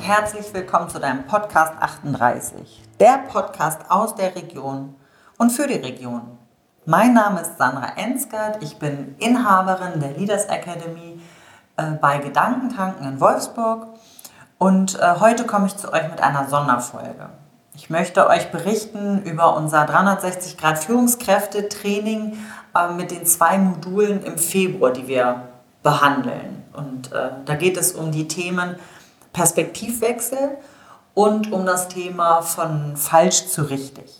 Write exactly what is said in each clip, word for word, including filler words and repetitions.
herzlich willkommen zu deinem Podcast achtunddreißig, der Podcast aus der Region und für die Region. Mein Name ist Sandra Ensgert, ich bin Inhaberin der Leaders Academy äh, bei Gedankentanken in Wolfsburg und äh, heute komme ich zu euch mit einer Sonderfolge. Ich möchte euch berichten über unser dreihundertsechzig Grad Führungskräfte-Training äh, mit den zwei Modulen im Februar, die wir behandeln. Und äh, da geht es um die Themen Perspektivwechsel und um das Thema von falsch zu richtig.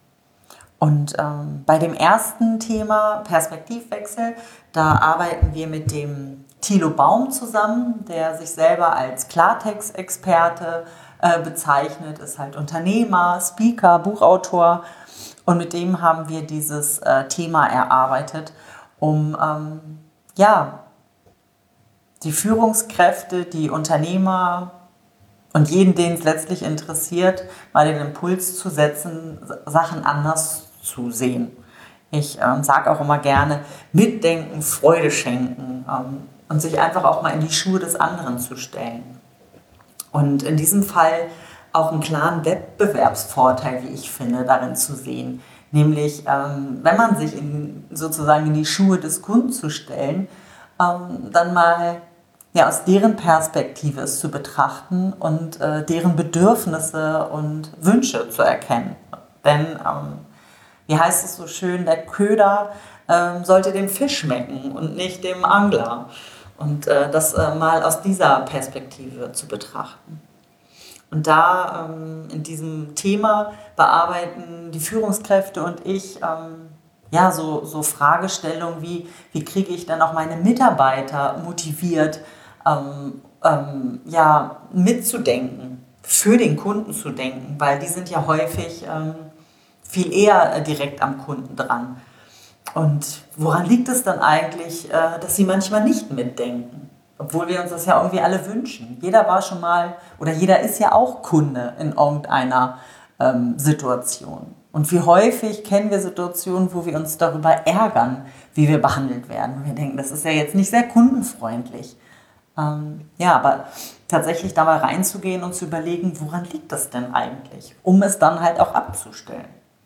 Und ähm, bei dem ersten Thema Perspektivwechsel, da arbeiten wir mit dem Thilo Baum zusammen, der sich selber als Klartext-Experte äh, bezeichnet, ist halt Unternehmer, Speaker, Buchautor und mit dem haben wir dieses äh, Thema erarbeitet, um ähm, ja, die Führungskräfte, die Unternehmer und jeden, den es letztlich interessiert, mal den Impuls zu setzen, Sachen anders zu sehen. Ich ähm, sage auch immer gerne, mitdenken, Freude schenken ähm, und sich einfach auch mal in die Schuhe des anderen zu stellen. Und in diesem Fall auch einen klaren Wettbewerbsvorteil, wie ich finde, darin zu sehen. Nämlich, ähm, wenn man sich in, sozusagen in die Schuhe des Kunden zu stellen, ähm, dann mal ja, aus deren Perspektive es zu betrachten und äh, deren Bedürfnisse und Wünsche zu erkennen. Denn, ähm, wie heißt es so schön, der Köder ähm, sollte dem Fisch schmecken und nicht dem Angler. Und äh, das äh, mal aus dieser Perspektive zu betrachten. Und da ähm, in diesem Thema bearbeiten die Führungskräfte und ich ähm, ja, so, so Fragestellungen wie, wie kriege ich dann auch meine Mitarbeiter motiviert, ähm, ähm, ja, mitzudenken, für den Kunden zu denken, weil die sind ja häufig ähm, viel eher äh, direkt am Kunden dran. Und woran liegt es dann eigentlich, äh, dass sie manchmal nicht mitdenken? Obwohl wir uns das ja irgendwie alle wünschen. Jeder war schon mal, oder jeder ist ja auch Kunde in irgendeiner ähm, Situation. Und wie häufig kennen wir Situationen, wo wir uns darüber ärgern, wie wir behandelt werden. Und wir denken, das ist ja jetzt nicht sehr kundenfreundlich. Ähm, ja, aber tatsächlich da mal reinzugehen und zu überlegen, woran liegt das denn eigentlich? Um es dann halt auch abzustellen.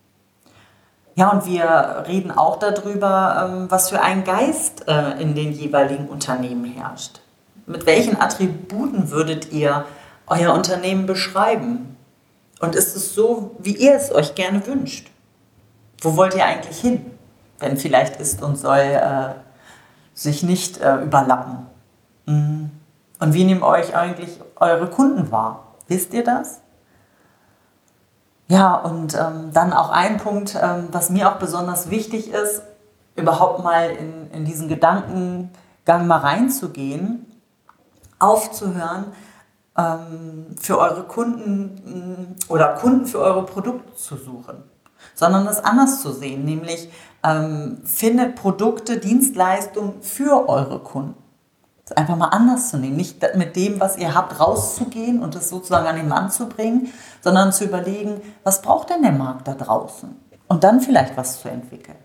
Ja, und wir reden auch darüber, ähm, was für ein Geist äh, in den jeweiligen Unternehmen herrscht. Mit welchen Attributen würdet ihr euer Unternehmen beschreiben? Und ist es so, wie ihr es euch gerne wünscht? Wo wollt ihr eigentlich hin? Wenn vielleicht ist und soll äh, sich nicht äh, überlappen. Mhm. Und wie nehmen euch eigentlich eure Kunden wahr? Wisst ihr das? Ja, und ähm, dann auch ein Punkt, ähm, was mir auch besonders wichtig ist, überhaupt mal in, in diesen Gedankengang mal reinzugehen, aufzuhören, für eure Kunden oder Kunden für eure Produkte zu suchen, sondern das anders zu sehen, nämlich ähm, findet Produkte, Dienstleistungen für eure Kunden. Das einfach mal anders zu nehmen, nicht mit dem, was ihr habt, rauszugehen und das sozusagen an den Mann zu bringen, sondern zu überlegen, was braucht denn der Markt da draußen? Und dann vielleicht was zu entwickeln.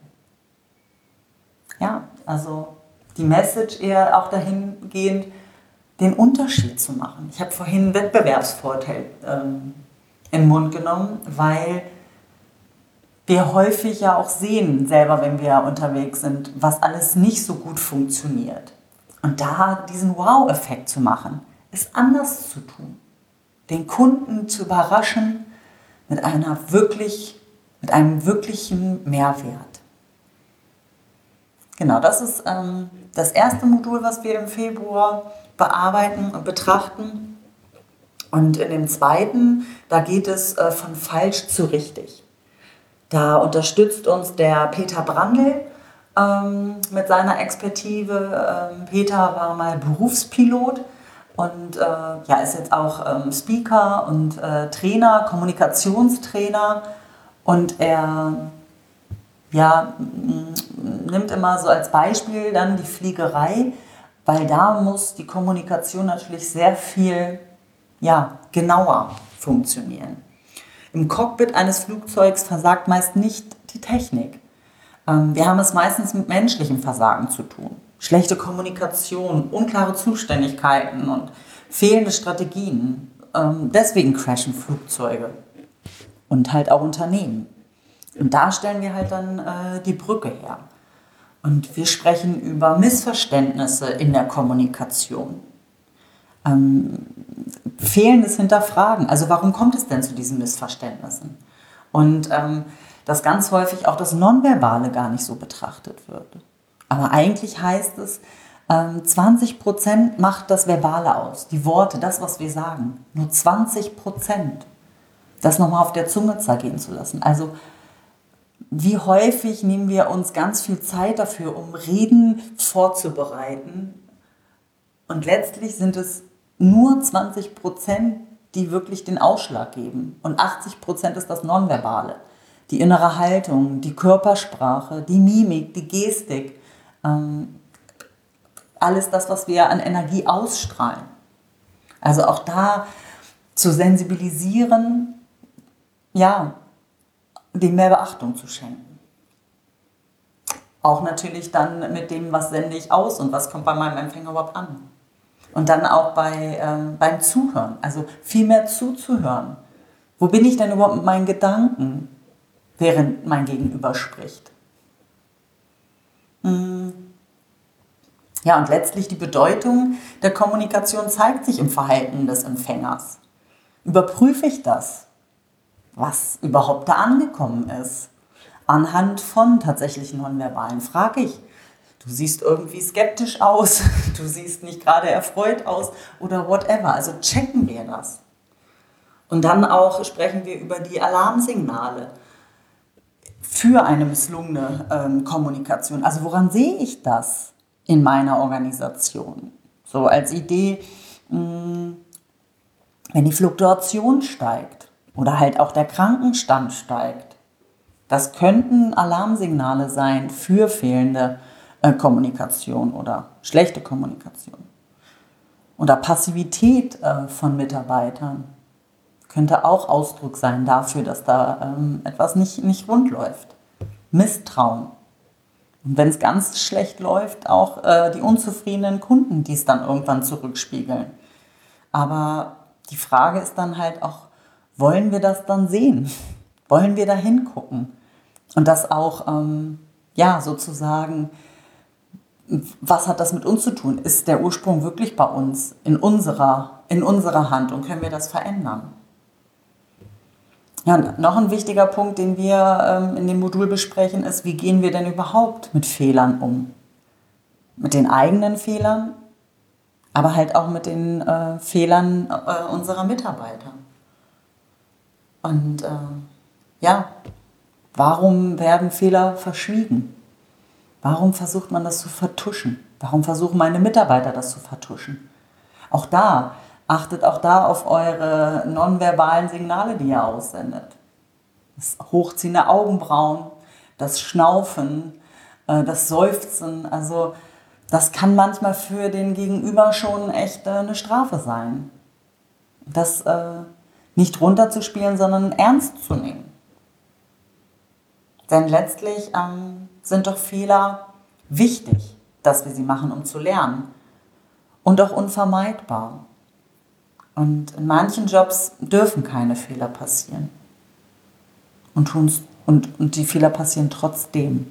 Ja, also die Message eher auch dahingehend, den Unterschied zu machen. Ich habe vorhin einen Wettbewerbsvorteil ähm, in den Mund genommen, weil wir häufig ja auch sehen, selber wenn wir unterwegs sind, was alles nicht so gut funktioniert. Und da diesen Wow-Effekt zu machen, ist anders zu tun. Den Kunden zu überraschen mit einer wirklich, mit einem wirklichen Mehrwert. Genau, das ist ähm, das erste Modul, was wir im Februar bearbeiten und betrachten. Und in dem zweiten, da geht es äh, von falsch zu richtig. Da unterstützt uns der Peter Brandl ähm, mit seiner Expertise. Ähm, Peter war mal Berufspilot und äh, ja, ist jetzt auch ähm, Speaker und äh, Trainer, Kommunikationstrainer. Und er ja, nimmt immer so als Beispiel dann die Fliegerei, weil da muss die Kommunikation natürlich sehr viel ja, genauer funktionieren. Im Cockpit eines Flugzeugs versagt meist nicht die Technik. Ähm, wir haben es meistens mit menschlichem Versagen zu tun. Schlechte Kommunikation, unklare Zuständigkeiten und fehlende Strategien ähm, deswegen crashen Flugzeuge und halt auch Unternehmen. Und da stellen wir halt dann äh, die Brücke her. Und wir sprechen über Missverständnisse in der Kommunikation. Ähm, fehlendes Hinterfragen. Also warum kommt es denn zu diesen Missverständnissen? Und ähm, dass ganz häufig auch das Nonverbale gar nicht so betrachtet wird. Aber eigentlich heißt es, ähm, zwanzig Prozent macht das Verbale aus, die Worte, das, was wir sagen. Nur zwanzig Prozent. Das nochmal auf der Zunge zergehen zu lassen. Also wie häufig nehmen wir uns ganz viel Zeit dafür, um Reden vorzubereiten. Und letztlich sind es nur zwanzig Prozent, die wirklich den Ausschlag geben. Und achtzig Prozent ist das Nonverbale. Die innere Haltung, die Körpersprache, die Mimik, die Gestik. Ähm, alles das, was wir an Energie ausstrahlen. Also auch da zu sensibilisieren, ja, dem mehr Beachtung zu schenken. Auch natürlich dann mit dem, was sende ich aus und was kommt bei meinem Empfänger überhaupt an. Und dann auch bei, ähm, beim Zuhören, also viel mehr zuzuhören. Wo bin ich denn überhaupt mit meinen Gedanken, während mein Gegenüber spricht? Hm. Ja, und letztlich die Bedeutung der Kommunikation zeigt sich im Verhalten des Empfängers. Überprüfe ich das, was überhaupt da angekommen ist? Anhand von tatsächlichen Nonverbalen frage ich, du siehst irgendwie skeptisch aus, du siehst nicht gerade erfreut aus oder whatever. Also checken wir das. Und dann auch sprechen wir über die Alarmsignale für eine misslungene ähm, Kommunikation. Also woran sehe ich das in meiner Organisation? So als Idee, mh, wenn die Fluktuation steigt oder halt auch der Krankenstand steigt. Das könnten Alarmsignale sein für fehlende äh, Kommunikation oder schlechte Kommunikation. Oder Passivität äh, von Mitarbeitern könnte auch Ausdruck sein dafür, dass da ähm, etwas nicht, nicht rund läuft. Misstrauen. Und wenn es ganz schlecht läuft, auch äh, die unzufriedenen Kunden, die es dann irgendwann zurückspiegeln. Aber die Frage ist dann halt auch, wollen wir das dann sehen? Wollen wir da hingucken? Und das auch, ähm, ja, sozusagen, was hat das mit uns zu tun? Ist der Ursprung wirklich bei uns, in unserer, in unserer Hand und können wir das verändern? Ja, und noch ein wichtiger Punkt, den wir ähm, in dem Modul besprechen, ist, wie gehen wir denn überhaupt mit Fehlern um? Mit den eigenen Fehlern, aber halt auch mit den äh, Fehlern äh, unserer Mitarbeiter. Und äh, ja, warum werden Fehler verschwiegen? Warum versucht man das zu vertuschen? Warum versuchen meine Mitarbeiter das zu vertuschen? Auch da, achtet auch da auf eure nonverbalen Signale, die ihr aussendet. Das Hochziehen der Augenbrauen, das Schnaufen, äh, das Seufzen, also das kann manchmal für den Gegenüber schon echt äh, eine Strafe sein. Das äh, nicht runterzuspielen, sondern ernst zu nehmen. Denn letztlich ähm, sind doch Fehler wichtig, dass wir sie machen, um zu lernen. Und auch unvermeidbar. Und in manchen Jobs dürfen keine Fehler passieren. Und, tun's, und, und die Fehler passieren trotzdem.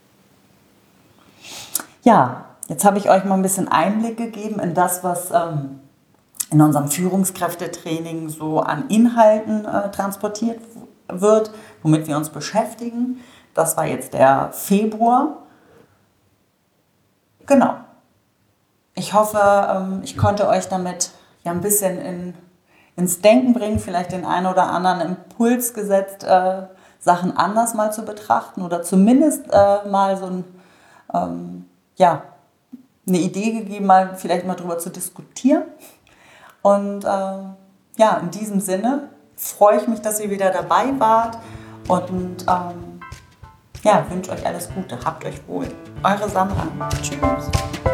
Ja, jetzt habe ich euch mal ein bisschen Einblick gegeben in das, was ähm, in unserem Führungskräftetraining so an Inhalten äh, transportiert wird, womit wir uns beschäftigen. Das war jetzt der Februar. Genau. Ich hoffe, ähm, ich konnte euch damit ja ein bisschen in, ins Denken bringen, vielleicht den einen oder anderen Impuls gesetzt, äh, Sachen anders mal zu betrachten oder zumindest äh, mal so ein, ähm, ja, eine Idee gegeben, mal vielleicht mal drüber zu diskutieren. Und äh, ja, in diesem Sinne freue ich mich, dass ihr wieder dabei wart und ähm, ja, wünsche euch alles Gute. Habt euch wohl. Eure Sandra. Tschüss.